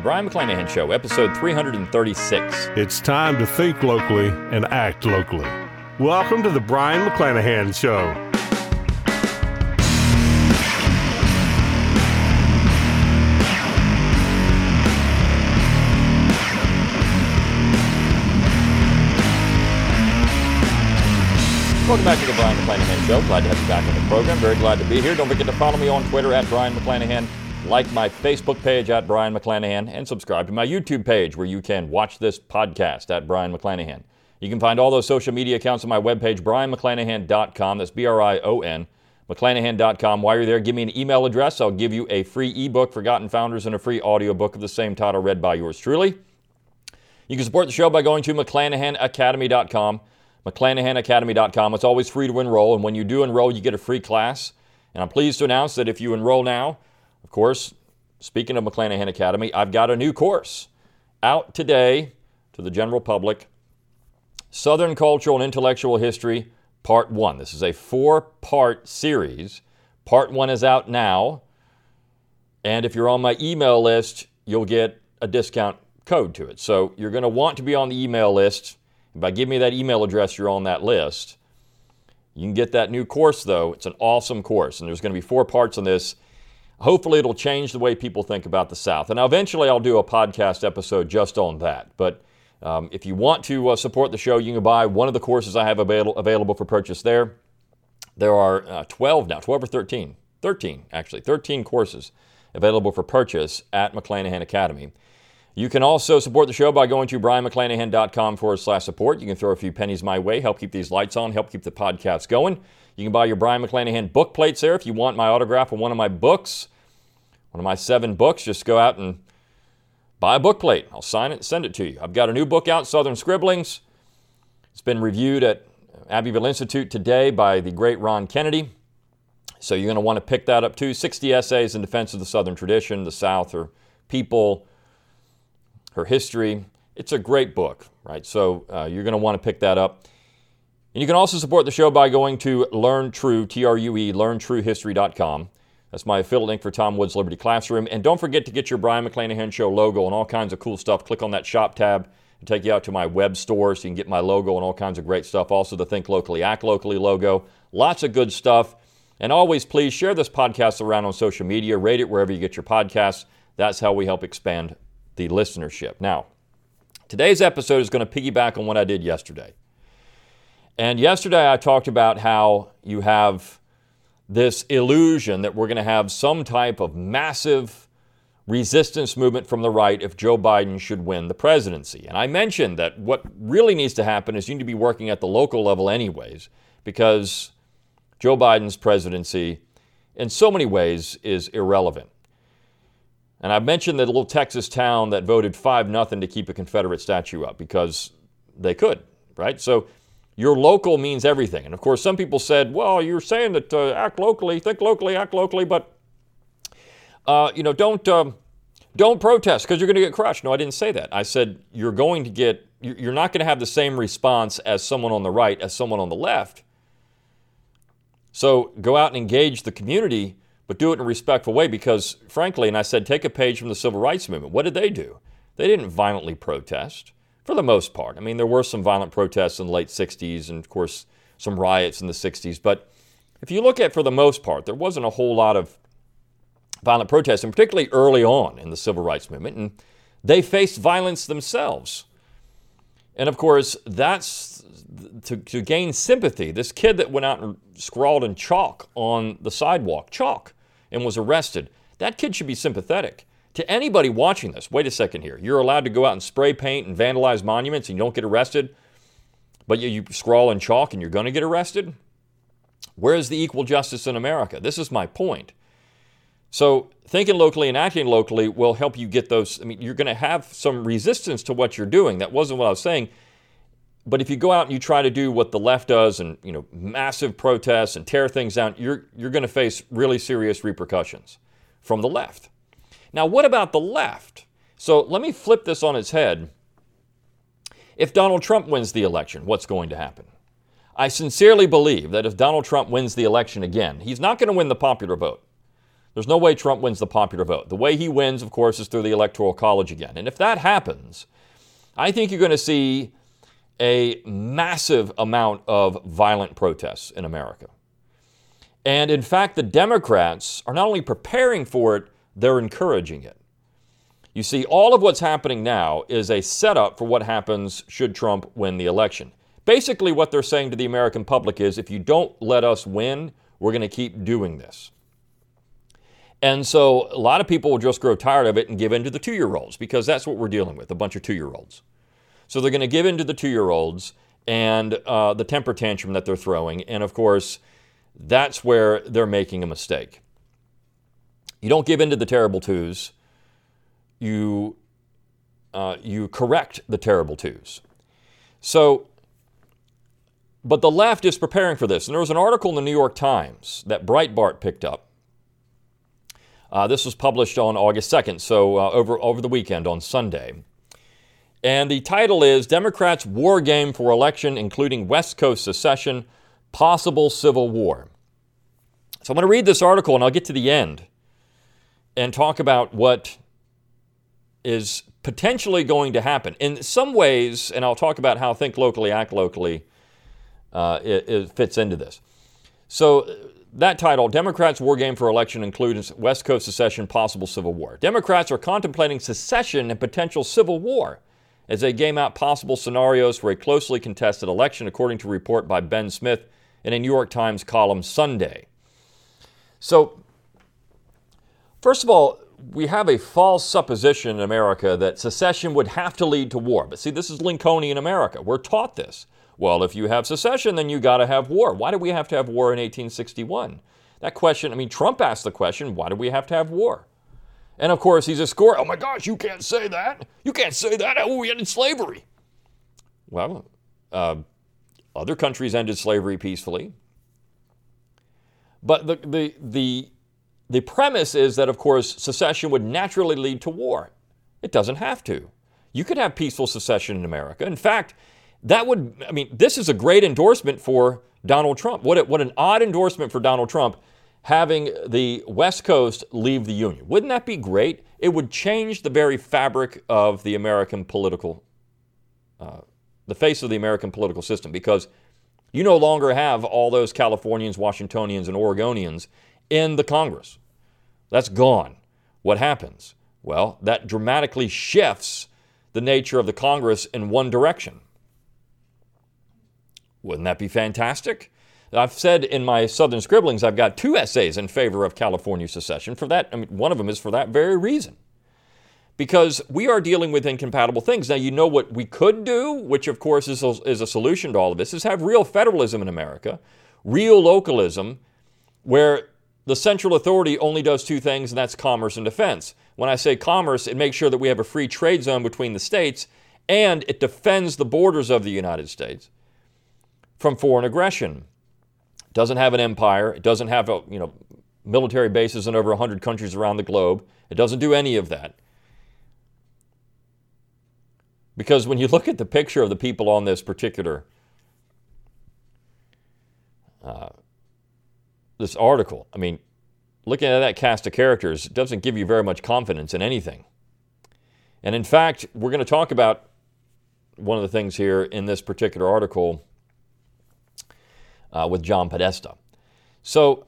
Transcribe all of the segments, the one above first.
Brion McClanahan Show, episode 336. It's time to think locally and act locally. Welcome to the Brion McClanahan Show. Welcome back to the Brion McClanahan Show. Glad to have you back on the program. Very glad to be here. Don't forget to follow me on Twitter at Brion McClanahan. Like my Facebook page at Brion McClanahan, and subscribe to my YouTube page where you can watch this podcast at Brion McClanahan. You can find all those social media accounts on my webpage, BrionMcClanahan.com. That's BRION, McClanahan.com. While you're there, give me an email address. I'll give you a free ebook, Forgotten Founders, and a free audiobook of the same title read by yours truly. You can support the show by going to McClanahanacademy.com. McClanahanacademy.com. It's always free to enroll, and when you do enroll, you get a free class. And I'm pleased to announce that if you enroll now, of course, speaking of McClanahan Academy, I've got a new course out today to the general public. Southern Cultural and Intellectual History, Part 1. This is a 4-part series. Part 1 is out now. And if you're on my email list, you'll get a discount code to it. So you're going to want to be on the email list. By giving me that email address, you're on that list. You can get that new course, though. It's an awesome course. And there's going to be 4 parts on this. Hopefully it'll change the way people think about the South. And now eventually I'll do a podcast episode just on that. But if you want to support the show, you can buy one of the courses I have available for purchase there. There are 12 now, 12 or 13. 13 courses available for purchase at McClanahan Academy. You can also support the show by going to BrionMcClanahan.com/support. You can throw a few pennies my way, help keep these lights on, help keep the podcast going. You can buy your Brion McClanahan book plates there if you want my autograph on one of my books. One of my 7 books, just go out and buy a book plate. I'll sign it and send it to you. I've got a new book out, Southern Scribblings. It's been reviewed at Abbeville Institute today by the great Ron Kennedy. So you're going to want to pick that up too. 60 essays in defense of the Southern tradition, the South, her people, her history. It's a great book, right? So you're going to want to pick that up. And you can also support the show by going to LearnTrue, T-R-U-E, LearnTrueHistory.com. That's my affiliate link for Tom Wood's Liberty Classroom. And don't forget to get your Brion McClanahan Show logo and all kinds of cool stuff. Click on that shop tab and take you out to my web store so you can get my logo and all kinds of great stuff. Also the Think Locally, Act Locally logo. Lots of good stuff. And always, please share this podcast around on social media. Rate it wherever you get your podcasts. That's how we help expand the listenership. Now, today's episode is going to piggyback on what I did yesterday. And yesterday I talked about how you have this illusion that we're going to have some type of massive resistance movement from the right if Joe Biden should win the presidency. And I mentioned that what really needs to happen is you need to be working at the local level anyways, because Joe Biden's presidency in so many ways is irrelevant. And I mentioned that little Texas town that voted 5-0 to keep a Confederate statue up because they could, right? So your local means everything. And of course, some people said, well, you're saying that act locally, think locally, act locally, but don't protest because you're going to get crushed. No, I didn't say that. I said you're not going to have the same response as someone on the right as someone on the left. So go out and engage the community, but do it in a respectful way because, frankly, and I said, take a page from the Civil Rights Movement. What did they do? They didn't violently protest. For the most part. I mean, there were some violent protests in the late 60s and, of course, some riots in the 60s. But if you look at, for the most part, there wasn't a whole lot of violent protests, and particularly early on in the Civil Rights Movement. And they faced violence themselves. And, of course, that's to gain sympathy. This kid that went out and scrawled in chalk on the sidewalk, and was arrested, that kid should be sympathetic. To anybody watching this, wait a second here. You're allowed to go out and spray paint and vandalize monuments and you don't get arrested, but you scrawl in chalk and you're going to get arrested? Where is the equal justice in America? This is my point. So thinking locally and acting locally will help you get those. I mean, you're going to have some resistance to what you're doing. That wasn't what I was saying. But if you go out and you try to do what the left does and, massive protests and tear things down, you're going to face really serious repercussions from the left. Now, what about the left? So let me flip this on its head. If Donald Trump wins the election, what's going to happen? I sincerely believe that if Donald Trump wins the election again, he's not going to win the popular vote. There's no way Trump wins the popular vote. The way he wins, of course, is through the Electoral College again. And if that happens, I think you're going to see a massive amount of violent protests in America. And in fact, the Democrats are not only preparing for it, they're encouraging it. You see, all of what's happening now is a setup for what happens should Trump win the election. Basically, what they're saying to the American public is, if you don't let us win, we're going to keep doing this. And so a lot of people will just grow tired of it and give in to the 2-year-olds, because that's what we're dealing with, a bunch of 2-year-olds. So they're going to give in to the 2-year-olds and the temper tantrum that they're throwing. And of course, that's where they're making a mistake. You don't give in to the terrible twos. You correct the terrible twos. So, but the left is preparing for this. And there was an article in the New York Times that Breitbart picked up. This was published on August 2nd, so over the weekend on Sunday. And the title is, Democrats' War Game for Election, Including West Coast Secession, Possible Civil War. So I'm going to read this article, and I'll get to the end and talk about what is potentially going to happen. In some ways, and I'll talk about how Think Locally, Act Locally it fits into this. So that title, Democrats' War Game for Election, Includes West Coast Secession, Possible Civil War. Democrats are contemplating secession and potential civil war as they game out possible scenarios for a closely contested election, according to a report by Ben Smith in a New York Times column Sunday. So, first of all, we have a false supposition in America that secession would have to lead to war. But see, this is Lincolnian America. We're taught this. Well, if you have secession, then you got to have war. Why did we have to have war in 1861? That question, Trump asked the question, why do we have to have war? And of course, he's a score. Oh my gosh, you can't say that. You can't say that. Oh, we ended slavery. Well, other countries ended slavery peacefully. But the premise is that, of course, secession would naturally lead to war. It doesn't have to. You could have peaceful secession in America. In fact, this is a great endorsement for Donald Trump. What an odd endorsement for Donald Trump, having the West Coast leave the Union. Wouldn't that be great? It would change the very fabric of the American political, the face of the American political system, because you no longer have all those Californians, Washingtonians, and Oregonians in the Congress. That's gone. What happens? Well, that dramatically shifts the nature of the Congress in one direction. Wouldn't that be fantastic? I've said in my Southern Scribblings, I've got 2 essays in favor of California secession. For that, one of them is for that very reason. Because we are dealing with incompatible things. Now, you know what we could do, which of course is a solution to all of this, is have real federalism in America, real localism, where the central authority only does 2 things, and that's commerce and defense. When I say commerce, it makes sure that we have a free trade zone between the states, and it defends the borders of the United States from foreign aggression. It doesn't have an empire. It doesn't have military bases in over 100 countries around the globe. It doesn't do any of that. Because when you look at the picture of the people on this particular this article, looking at that cast of characters doesn't give you very much confidence in anything. And in fact, we're going to talk about one of the things here in this particular article with John Podesta. So,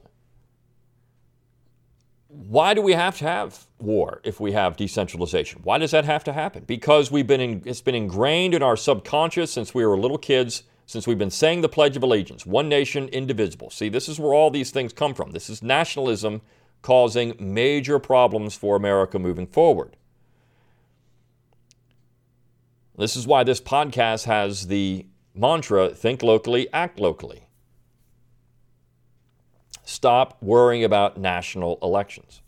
why do we have to have war if we have decentralization? Why does that have to happen? Because it's been ingrained in our subconscious since we were little kids, since we've been saying the Pledge of Allegiance, one nation, indivisible. See, this is where all these things come from. This is nationalism causing major problems for America moving forward. This is why this podcast has the mantra, think locally, act locally. Stop worrying about national elections.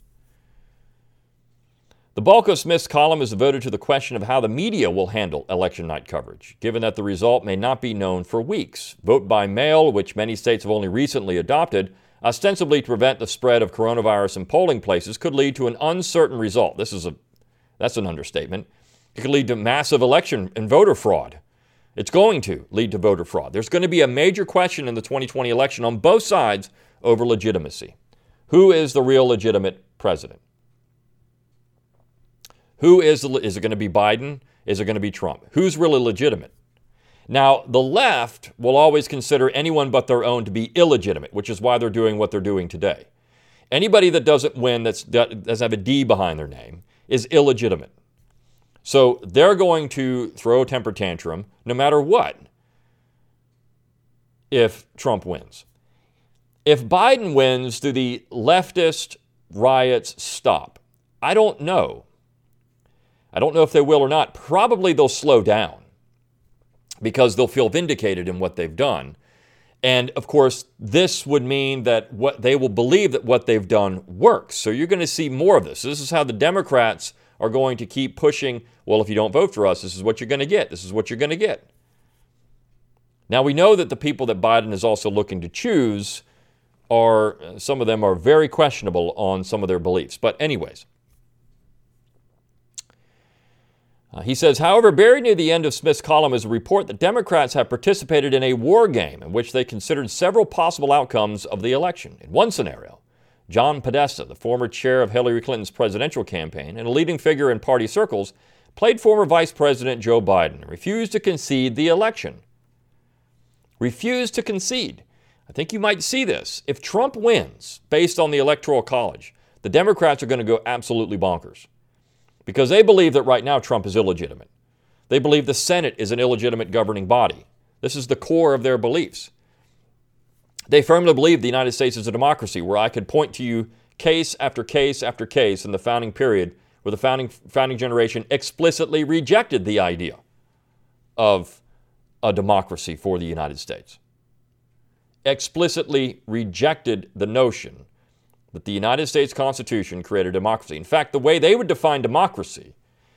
The bulk of Smith's column is devoted to the question of how the media will handle election night coverage, given that the result may not be known for weeks. Vote by mail, which many states have only recently adopted, ostensibly to prevent the spread of coronavirus in polling places, could lead to an uncertain result. That's an understatement. It could lead to massive election and voter fraud. It's going to lead to voter fraud. There's going to be a major question in the 2020 election on both sides over legitimacy. Who is the real legitimate president. Who is it going to be Biden? Is it going to be Trump? Who's really legitimate? Now, the left will always consider anyone but their own to be illegitimate, which is why they're doing what they're doing today. Anybody that doesn't win, that doesn't have a D behind their name, is illegitimate. So they're going to throw a temper tantrum no matter what if Trump wins. If Biden wins, do the leftist riots stop? I don't know. I don't know if they will or not. Probably they'll slow down because they'll feel vindicated in what they've done. And of course, this would mean that what they will believe that what they've done works. So you're going to see more of this. This is how the Democrats are going to keep pushing, well, if you don't vote for us, this is what you're going to get. This is what you're going to get. Now, we know that the people that Biden is also looking to choose some of them are very questionable on some of their beliefs. But anyways, he says, however, buried near the end of Smith's column is a report that Democrats have participated in a war game in which they considered several possible outcomes of the election. In one scenario, John Podesta, the former chair of Hillary Clinton's presidential campaign and a leading figure in party circles, played former Vice President Joe Biden and refused to concede the election. Refused to concede. I think you might see this. If Trump wins, based on the Electoral College, the Democrats are going to go absolutely bonkers because they believe that right now Trump is illegitimate. They believe the Senate is an illegitimate governing body. This is the core of their beliefs. They firmly believe the United States is a democracy where I could point to you case after case after case in the founding period where the founding generation explicitly rejected the idea of a democracy for the United States. Explicitly rejected the notion that the United States Constitution created democracy. In fact, the way they would define democracy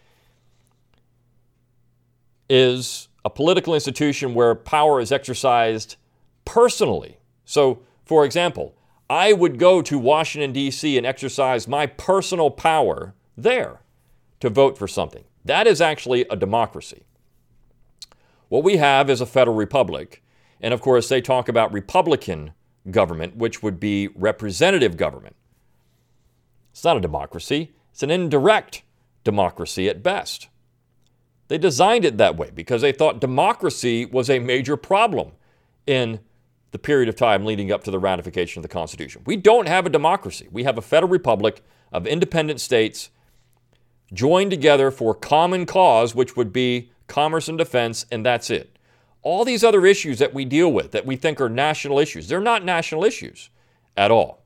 is a political institution where power is exercised personally. So, for example, I would go to Washington, D.C. and exercise my personal power there to vote for something. That is actually a democracy. What we have is a federal republic. And of course, they talk about Republican government, which would be representative government. It's not a democracy. It's an indirect democracy at best. They designed it that way because they thought democracy was a major problem in the period of time leading up to the ratification of the Constitution. We don't have a democracy. We have a federal republic of independent states joined together for common cause, which would be commerce and defense, and that's it. All these other issues that we deal with that we think are national issues, they're not national issues at all.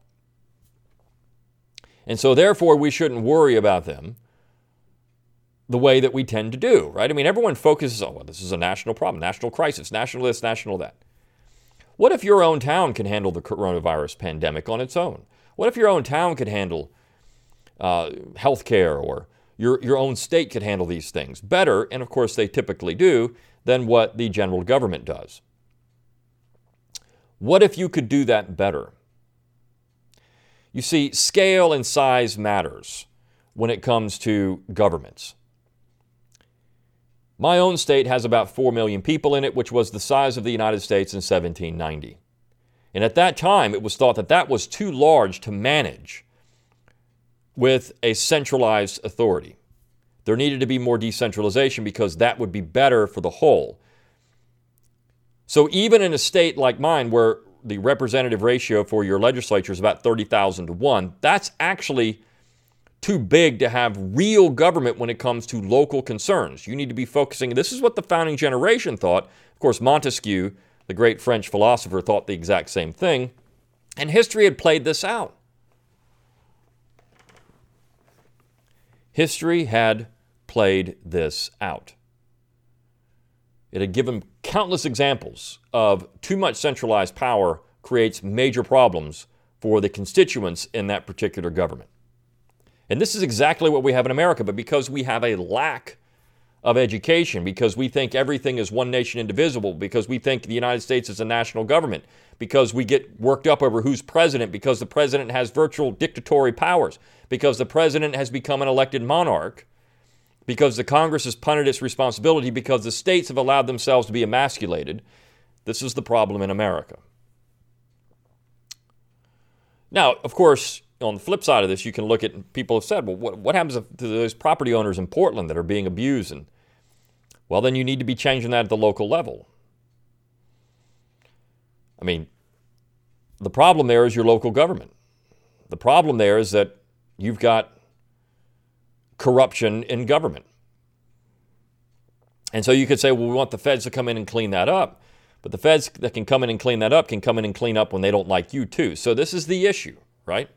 And so therefore, we shouldn't worry about them the way that we tend to do, right? I mean, everyone focuses on, well, this is a national problem, national crisis, national this, national that. What if your own town can handle the coronavirus pandemic on its own? What if your own town could handle health care, or your own state could handle these things better, and of course they typically do, than what the general government does? What if you could do that better? You see, scale and size matters when it comes to governments. My own state has about 4 million people in it, which was the size of the United States in 1790. And at that time, it was thought that that was too large to manage with a centralized authority. There needed to be more decentralization because that would be better for the whole. So even in a state like mine where the representative ratio for your legislature is about 30,000 to 1, that's actually too big to have real government when it comes to local concerns. You need to be focusing. This is what the founding generation thought. Of course, Montesquieu, the great French philosopher, thought the exact same thing. And history had played this out. History had played this out. It had given countless examples of too much centralized power creates major problems for the constituents in that particular government. And this is exactly what we have in America, but because we have a lack of education, because we think everything is one nation indivisible, because we think the United States is a national government, because we get worked up over who's president, because the president has virtual dictatorial powers, because the president has become an elected monarch, because the Congress has punted its responsibility, because the states have allowed themselves to be emasculated. This is the problem in America. Now, of course, on the flip side of this, you can look at, people have said, well, what happens to those property owners in Portland that are being abused? And, well, then you need to be changing that at the local level. I mean, the problem there is your local government. The problem there is that you've got corruption in government. And so you could say, well, we want the feds to come in and clean that up. But the feds that can come in and clean that up can come in and clean up when they don't like you too. So this is the issue, right?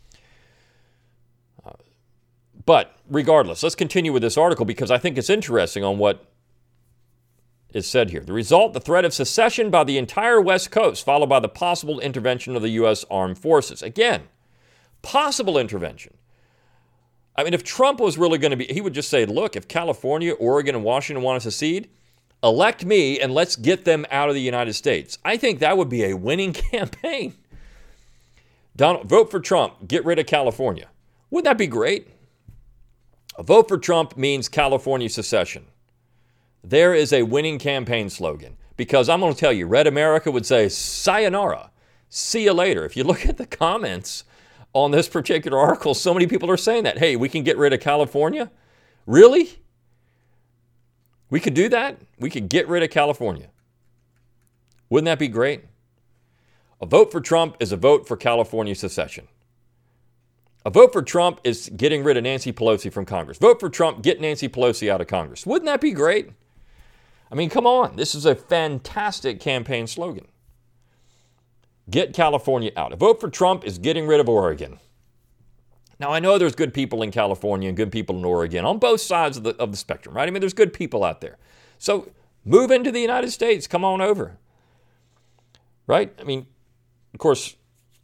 But regardless, let's continue with this article because I think it's interesting on what is said here. The result, the threat of secession by the entire West Coast, followed by the possible intervention of the U.S. Armed Forces. Again, possible intervention. I mean, if Trump was really going to be, he would just say, look, if California, Oregon, and Washington want to secede, elect me and let's get them out of the United States. I think that would be a winning campaign. Vote for Trump, get rid of California. Wouldn't that be great? A vote for Trump means California secession. There is a winning campaign slogan. Because I'm going to tell you, Red America would say, sayonara, see you later. If you look at the comments on this particular article, so many people are saying that. Hey, we can get rid of California? Really? We could do that? We could get rid of California. Wouldn't that be great? A vote for Trump is a vote for California secession. A vote for Trump is getting rid of Nancy Pelosi from Congress. Vote for Trump, get Nancy Pelosi out of Congress. Wouldn't that be great? I mean, come on. This is a fantastic campaign slogan. Get California out. A vote for Trump is getting rid of Oregon. Now, I know there's good people in California and good people in Oregon on both sides of the spectrum, right? I mean, there's good people out there. So move into the United States. Come on over. Right? I mean, of course,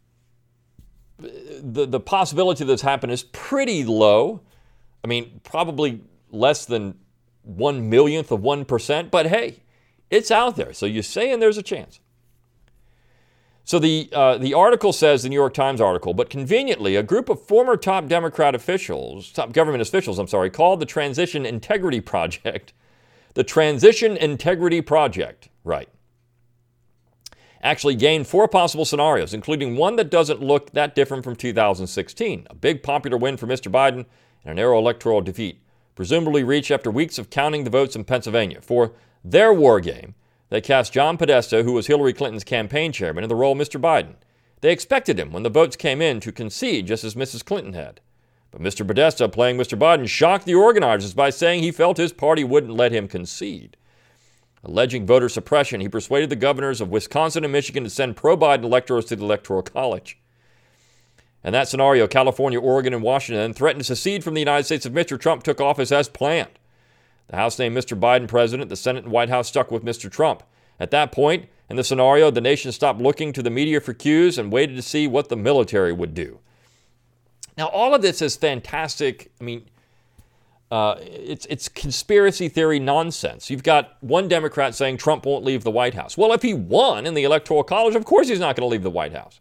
the possibility of this happening is pretty low. I mean, probably less than 1/1,000,000th of 1%. But hey, it's out there. So you're saying there's a chance. So the article says, the New York Times article, but conveniently, a group of former top government officials, called the Transition Integrity Project. The Transition Integrity Project, right, actually gained 4 possible scenarios, including one that doesn't look that different from 2016. A big popular win for Mr. Biden and a narrow electoral defeat, presumably reached after weeks of counting the votes in Pennsylvania. For their war game, they cast John Podesta, who was Hillary Clinton's campaign chairman, in the role of Mr. Biden. They expected him, when the votes came in, to concede just as Mrs. Clinton had. But Mr. Podesta, playing Mr. Biden, shocked the organizers by saying he felt his party wouldn't let him concede. Alleging voter suppression, he persuaded the governors of Wisconsin and Michigan to send pro-Biden electors to the Electoral College. In that scenario, California, Oregon, and Washington threatened to secede from the United States if Mr. Trump took office as planned. The House named Mr. Biden president. The Senate and White House stuck with Mr. Trump. At that point, in the scenario, the nation stopped looking to the media for cues and waited to see what the military would do. Now, all of this is fantastic. I mean, it's conspiracy theory nonsense. You've got one Democrat saying Trump won't leave the White House. Well, if he won in the Electoral College, of course he's not going to leave the White House.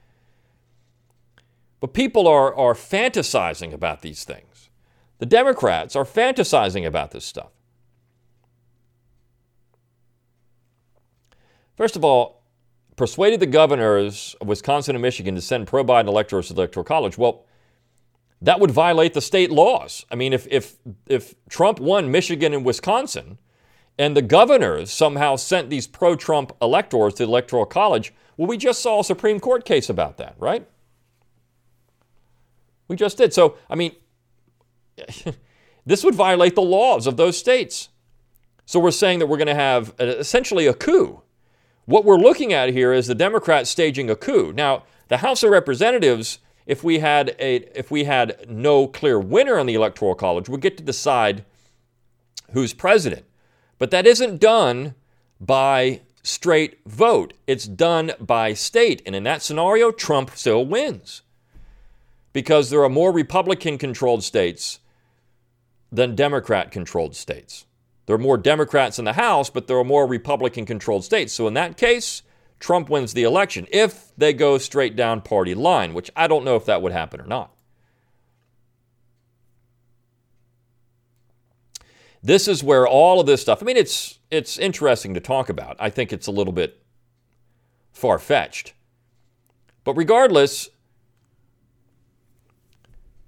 But people are fantasizing about these things. The Democrats are fantasizing about this stuff. First of all, persuaded the governors of Wisconsin and Michigan to send pro-Biden electors to the Electoral College. Well, that would violate the state laws. I mean, if Trump won Michigan and Wisconsin, and the governors somehow sent these pro-Trump electors to the Electoral College, well, we just saw a Supreme Court case about that, right? We just did. So, I mean, this would violate the laws of those states. So we're saying that we're going to have essentially a coup. What we're looking at here is the Democrats staging a coup. Now, the House of Representatives, if we had no clear winner in the Electoral College, would get to decide who's president. But that isn't done by straight vote. It's done by state. And in that scenario, Trump still wins. Because there are more Republican-controlled states than Democrat-controlled states. There are more Democrats in the House, but there are more Republican-controlled states. So in that case, Trump wins the election if they go straight down party line, which I don't know if that would happen or not. This is where all of this stuff, I mean, it's interesting to talk about. I think it's a little bit far-fetched. But regardless,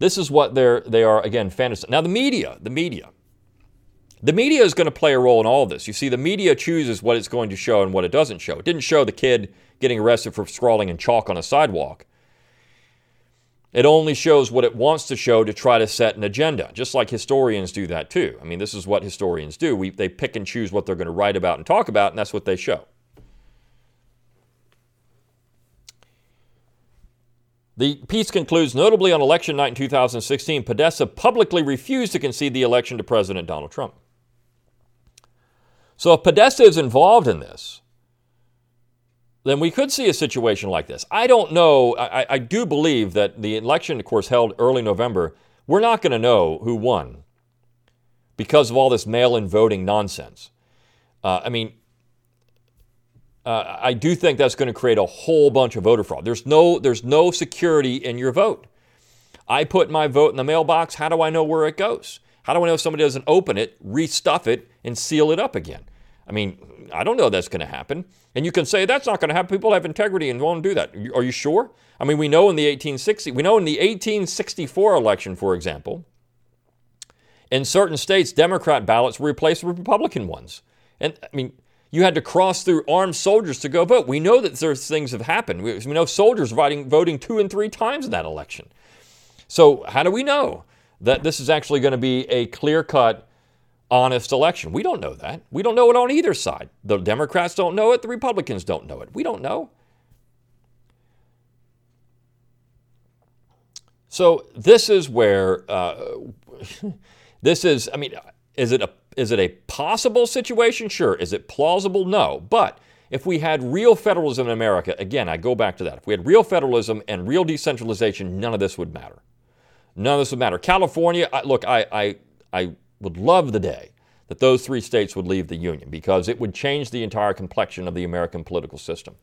This is what they are, again, fantasy. Now, the media is going to play a role in all of this. You see, the media chooses what it's going to show and what it doesn't show. It didn't show the kid getting arrested for scrawling in chalk on a sidewalk. It only shows what it wants to show to try to set an agenda, just like historians do that too. I mean, this is what historians do. They pick and choose what they're going to write about and talk about, and that's what they show. The piece concludes, notably on election night in 2016, Podesta publicly refused to concede the election to President Donald Trump. So if Podesta is involved in this, then we could see a situation like this. I don't know. I do believe that the election, of course, held early November, we're not going to know who won because of all this mail-in voting nonsense. I do think that's going to create a whole bunch of voter fraud. There's no security in your vote. I put my vote in the mailbox. How do I know where it goes? How do I know if somebody doesn't open it, restuff it, and seal it up again? I mean, I don't know that's going to happen. And you can say that's not going to happen. People have integrity and won't do that. Are you sure? I mean, we know in the 1864 election, for example, in certain states, Democrat ballots were replaced with Republican ones. And I mean, you had to cross through armed soldiers to go vote. We know that there's things have happened. We know soldiers voting 2 and 3 times in that election. So how do we know that this is actually going to be a clear-cut, honest election? We don't know that. We don't know it on either side. The Democrats don't know it. The Republicans don't know it. We don't know. So this is where, is it a possible situation? Sure. Is it plausible? No. But if we had real federalism in America, again, I go back to that. If we had real federalism and real decentralization, none of this would matter. None of this would matter. California, I would love the day that those 3 states would leave the Union because it would change the entire complexion of the American political system.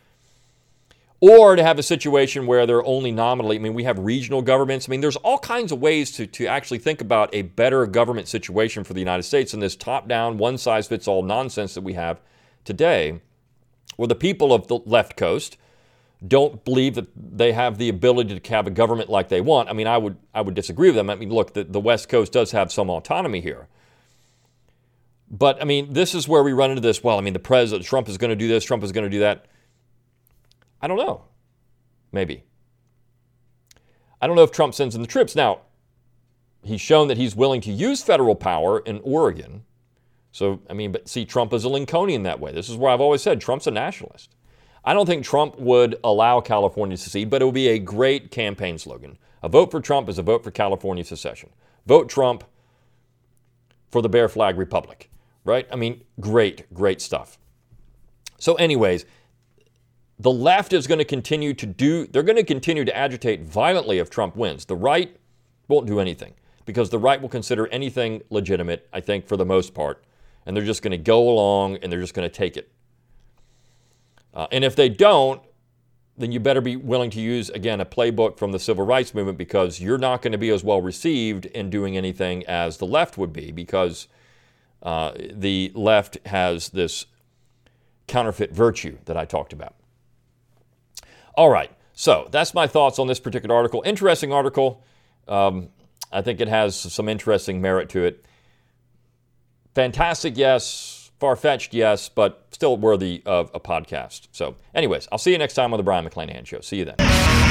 Or to have a situation where they're only nominally, we have regional governments. There's all kinds of ways to actually think about a better government situation for the United States than this top-down, one-size-fits-all nonsense that we have today, where the people of the left coast don't believe that they have the ability to have a government like they want. I would disagree with them. Look, the West Coast does have some autonomy here. But, this is where we run into this. The president, Trump is going to do this, Trump is going to do that. I don't know. Maybe. I don't know if Trump sends in the troops. Now, he's shown that he's willing to use federal power in Oregon. So, but see, Trump is a Lincolnian that way. This is where I've always said Trump's a nationalist. I don't think Trump would allow California to secede, but it would be a great campaign slogan. A vote for Trump is a vote for California secession. Vote Trump for the Bear Flag Republic, right? Great stuff. So anyways, the left is going to continue to agitate violently if Trump wins. The right won't do anything because the right will consider anything legitimate, I think, for the most part. And they're just going to go along and they're just going to take it. And if they don't, then you better be willing to use, again, a playbook from the civil rights movement because you're not going to be as well received in doing anything as the left would be because the left has this counterfeit virtue that I talked about. All right, so that's my thoughts on this particular article. Interesting article. I think it has some interesting merit to it. Fantastic, yes. Far-fetched, yes, but still worthy of a podcast. So anyways, I'll see you next time on The Brian McClanahan Show. See you then.